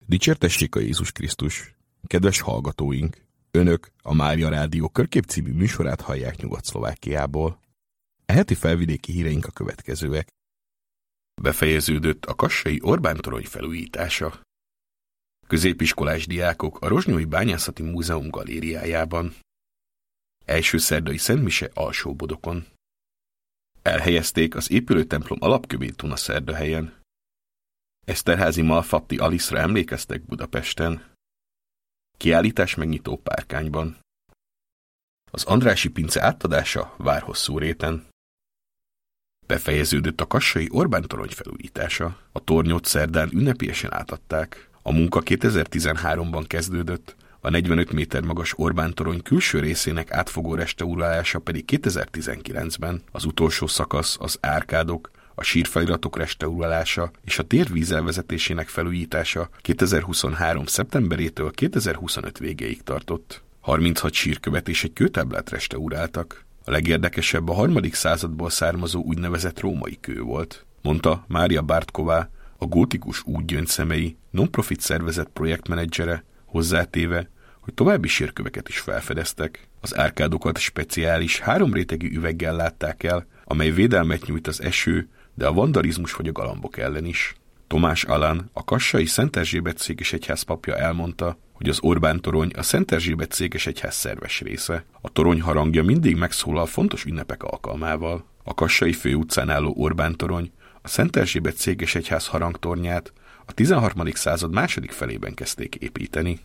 Dicsértessék a Jézus Krisztus! Kedves hallgatóink! Önök a Mária Rádió Körkép című műsorát hallják Nyugat-Szlovákiából. E heti felvidéki híreink a következőek. Befejeződött a kassai Orbán-torony felújítása. Középiskolás diákok a Rozsnyói Bányászati Múzeum galériájában. Első szerdai szentmise Alsó-Bodokon. Elhelyezték az épülő templom alapkövét Dunaszerdahelyen. Eszterházy Malfatti Aliszra emlékeztek Budapesten. Kiállítás megnyitó Párkányban. Az Andrássy pince átadása Várhosszúréten. Befejeződött a kassai Orbán-torony felújítása. A tornyot szerdán ünnepélyesen átadták. A munka 2013-ban kezdődött, a 45 méter magas Orbán-torony külső részének átfogó restaurálása pedig 2019-ben. Az utolsó szakasz, az árkádok, a sírfeliratok restaurálása és a tér vízelvezetésének felújítása 2023. szeptemberétől 2025 végéig tartott. 36 sírkövet és egy kőtáblát restauráltak. A legérdekesebb a 3. századból származó úgynevezett római kő volt, mondta Mária Bartková, a Gótikus útgyöngyszemei non-profit szervezet projektmenedzsere, hozzátéve, hogy további sírköveket is felfedeztek. Az árkádokat speciális 3 rétegű üveggel látták el, amely védelmet nyújt az eső, de a vandalizmus vagy a galambok ellen is. Tomás Alan, a kassai Szent Erzsébet székesegyház papja elmondta, hogy az Orbán-torony a Szent Erzsébet székesegyház szerves része. A torony harangja mindig megszólal fontos ünnepek alkalmával. A kassai főutcán álló Orbán-torony a Szent Erzsébet székesegyház harangtornyát a 13. század második felében kezdték építeni.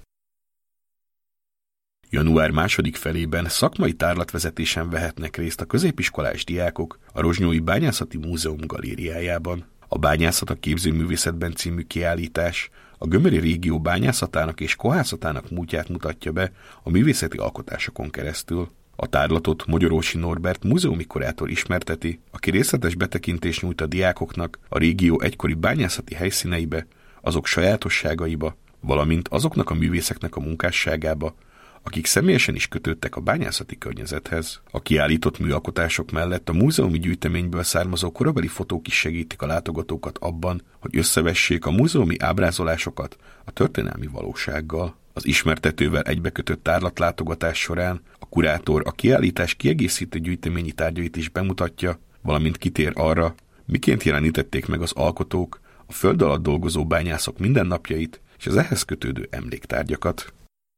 Január második felében szakmai tárlatvezetésen vehetnek részt a középiskolás diákok a Rozsnyói Bányászati Múzeum galériájában. A Bányászat a képzőművészetben című kiállítás a gömöri régió bányászatának és kohászatának múltját mutatja be a művészeti alkotásokon keresztül. A tárlatot Magyarósi Norbert múzeumi kurátor ismerteti, aki részletes betekintést nyújt a diákoknak a régió egykori bányászati helyszíneibe, azok sajátosságaiba, valamint azoknak a művészeknek a munkásságába, akik személyesen is kötődtek a bányászati környezethez. A kiállított műalkotások mellett a múzeumi gyűjteményből származó korabeli fotók is segítik a látogatókat abban, hogy összevessék a múzeumi ábrázolásokat a történelmi valósággal. Az ismertetővel egybekötött tárlatlátogatás során a kurátor a kiállítás kiegészítő gyűjteményi tárgyait is bemutatja, valamint kitér arra, miként jelenítették meg az alkotók a föld alatt dolgozó bányászok mindennapjait és az ehhez kötődő emléktárgyakat.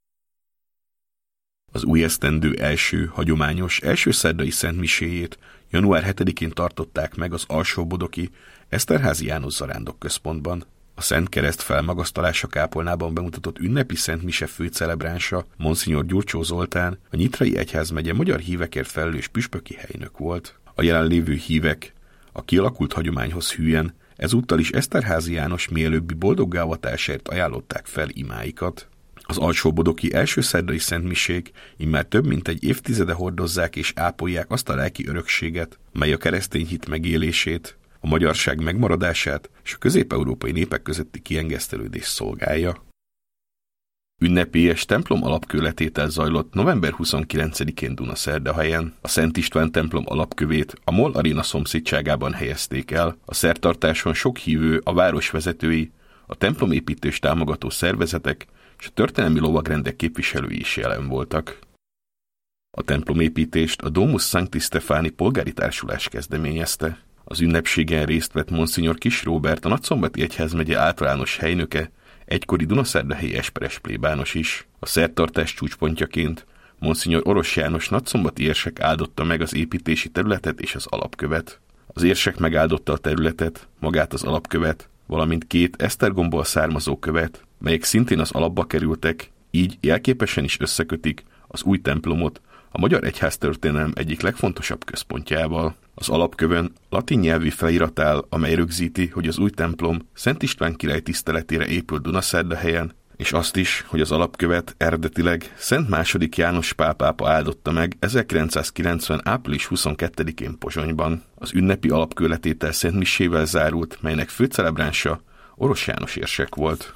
Az új esztendő első, hagyományos, első szerdai szentmiséjét január 7-én tartották meg az Alsó-Bodoki Eszterházy János Zarándok Központban. A Szent Kereszt felmagasztalása kápolnában bemutatott ünnepi szentmise főcelebránsa, Monsignor Gyurcsó Zoltán, a Nyitrai egyházmegye magyar hívekért felelős püspöki helynök volt. A jelenlévő hívek a kialakult hagyományhoz hűen ezúttal is Eszterházy János mielőbbi boldoggá avatásért ajánlották fel imáikat. Az Alsó-Bodoki első szerdai szentmisék immár több mint egy évtizede hordozzák és ápolják azt a lelki örökséget, mely a keresztény hit megélését, a magyarság megmaradását és a közép-európai népek közötti kiengesztelődést szolgálja. Ünnepélyes templom alapkőletétel zajlott november 29-én Dunaszerdahelyen. A Szent István templom alapkövét a MOL Aréna szomszédságában helyezték el. A szertartáson sok hívő, a város vezetői, a templomépítést támogató szervezetek és a történelmi lovagrendek képviselői is jelen voltak. A templomépítést a Domus Sancti Stefani polgári társulás kezdeményezte. Az ünnepségen részt vett Monsignor Kis Róbert, a Nagyszombati egyházmegye általános helynöke, egykori dunaszerdahelyi esperes plébános is. A szertartás csúcspontjaként Monsignor Orosz János nagyszombati érsek áldotta meg az építési területet és az alapkövet. Az érsek megáldotta a területet, magát az alapkövet, valamint 2 esztergomból származó követ, melyek szintén az alapba kerültek, így jelképesen is összekötik az új templomot a magyar egyháztörténelem egyik legfontosabb központjával. Az alapkövön latin nyelvű felirat áll, amely rögzíti, hogy az új templom Szent István király tiszteletére épült Dunaszerdahelyen, és azt is, hogy az alapkövet eredetileg Szent II. János Pál pápa áldotta meg 1990. április 22-én Pozsonyban. Az ünnepi alapkőletétel szentmisével zárult, melynek főcelebránsa Orosz János érsek volt.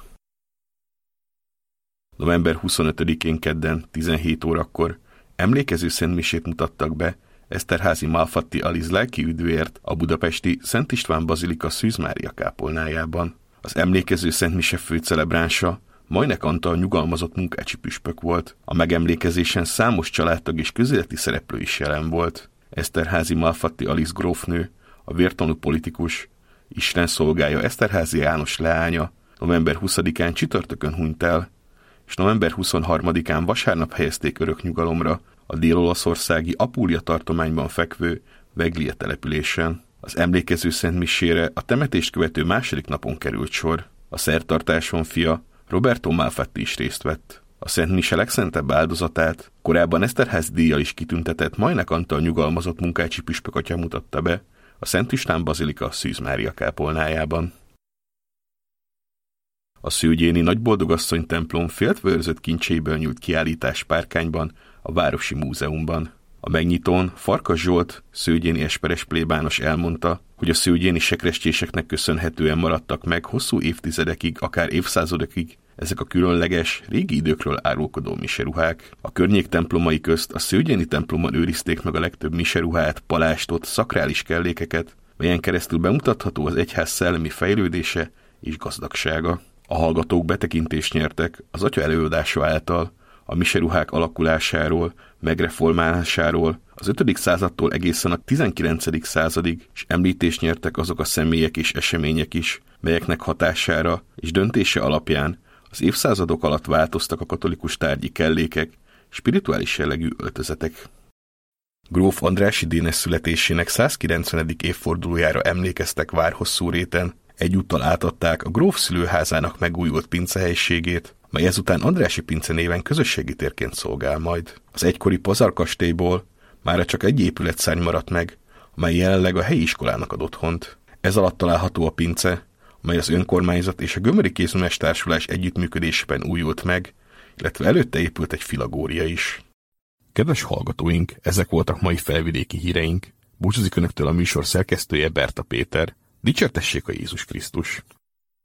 November 25-én kedden 17 órakor emlékező szentmisét mutattak be Eszterházy Malfatti Aliz lelki üdvért a budapesti Szent István Bazilika Szűz Mária kápolnájában. Az emlékező szentmise főcelebránsa Majnek Antal nyugalmazott munkácsi püspök volt. A megemlékezésen számos családtag és közéleti szereplő is jelen volt. Eszterházy Malfatti Alice grófnő, a vértanú politikus, Isten szolgája Eszterházy János leánya november 20-án csütörtökön hunyt el, és november 23-án vasárnap helyezték örök nyugalomra a dél-olaszországi Apulia tartományban fekvő Veglia településen. Az emlékező szentmisére a temetést követő második napon került sor. A szertartáson fia, Roberto Malfatti is részt vett. A szentmise legszentebb áldozatát korábban Eszterházy díjjal is kitüntetett Majnek Antal nyugalmazott munkácsi püspök atya mutatta be a Szent István bazilika Szűz Mária kápolnájában. A Szőgyéni Nagyboldogasszony templom féltve őrzött kincseiből nyújt kiállítás Párkányban, a Városi Múzeumban. A megnyitón Farkas Zsolt, szőgyéni esperes plébános elmondta, hogy a szőgyéni sekrestyéseknek köszönhetően maradtak meg hosszú évtizedekig, akár évszázadokig ezek a különleges, régi időkről árulkodó miseruhák. A környék templomai közt a Szőgyéni templomban őrizték meg a legtöbb miseruhát, palástot, szakrális kellékeket, melyen keresztül bemutatható az egyház szellemi fejlődése és gazdagsága. A hallgatók betekintést nyertek az atya előadása által a miseruhák alakulásáról, megreformálásáról, az 5. századtól egészen a 19. századig, és említést nyertek azok a személyek és események is, melyeknek hatására és döntése alapján az évszázadok alatt változtak a katolikus tárgyi kellékek, spirituális jellegű öltözetek. Gróf Andrássy Dénes születésének 190. évfordulójára emlékeztek Várhosszúréten, egyúttal átadták a gróf szülőházának megújult pincehelyiségét, mely ezután Andrássy pince néven közösségi térként szolgál majd. Az egykori Pazar kastélyból mára csak egy épületszárny maradt meg, amely jelenleg a helyi iskolának ad otthont. Ez alatt található a pince, amely az önkormányzat és a Gömöri Kézműves Társulás együttműködésében újult meg, illetve előtte épült egy filagória is. Kedves hallgatóink, ezek voltak mai felvidéki híreink. Búcsúzik önöktől a műsor szerkesztője, Berta Péter. Dicsértessék a Jézus Krisztus!